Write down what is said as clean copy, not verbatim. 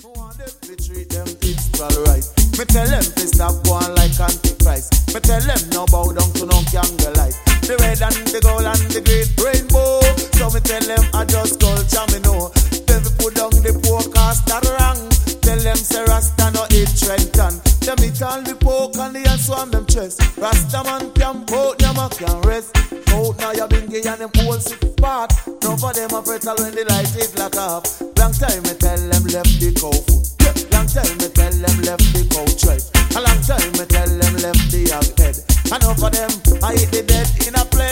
want them to treat them equal right. Me tell them to stop going like Antichrist. Me tell them no bow down to no candlelight. The red and the gold and the great rainbow. So me tell them I just culture me know. Then we put down the poor cast that wrong. Tell them say Rasta no eat Trenton. Them eat all the pork and the ants on them chest. Rasta man can boat, them a can rest. Out now you bingy and them whole sick part. None for them a pretzel when the light is lock up. Long time me tell them left the cow foot. Long time me tell them left the cow tread. A long time me tell them left the hog head. Enough of them I eat the dead in a plate.